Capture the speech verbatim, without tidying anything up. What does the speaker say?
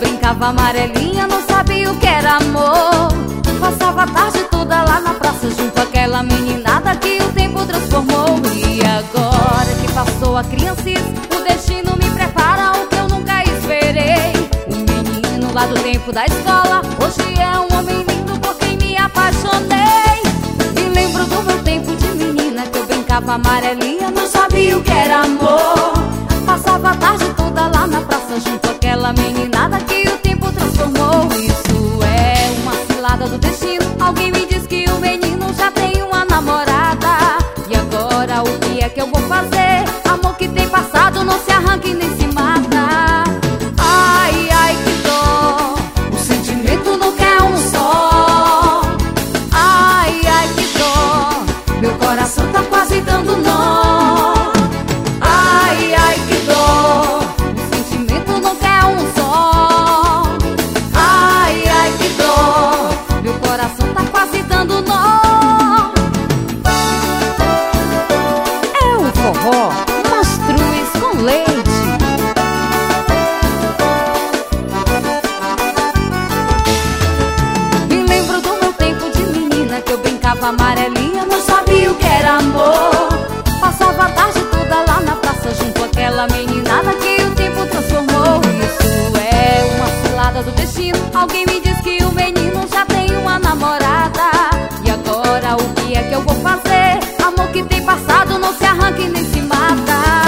brincava amarelinha, não sabia o que era amor. Passava a tarde toda lá na praça junto àquela meninada que o tempo transformou. E agora que passou a criancice, o destino me prepara o que eu nunca esperei. Um menino lá do tempo da escola, hoje é um homem lindo por quem me apaixonei. Me lembro do meu tempo de menina que eu brincava amarelinha, não sabia o que era amor. Passava a tarde toda lá na praça junto àquela meninada que o tempo transformou. Isso é uma cilada do destino. Alguém me diz que o menino já tem uma namorada. E agora o que é que eu vou fazer? Amor que tem passado não se arranca e nem se mata. Ai, ai, que dó, o sentimento não quer um só. Ai, ai, que dó, meu coração tá quase dando nó. Ai, ai, que dó, o sentimento não quer um só. Ai, ai, que dó, meu coração tá quase dando nó. É o forró Mastruz com leite. Me lembro do meu tempo de menina que eu brincava amarelinha, não sabia o que era amor. Passava a tarde toda lá na praça junto àquela meninada que o tempo transformou. Isso é uma cilada do destino. Alguém me diz que o menino já tem uma namorada. E agora o que é que eu vou fazer? Amor que tem passado não se arranca e nem se mata.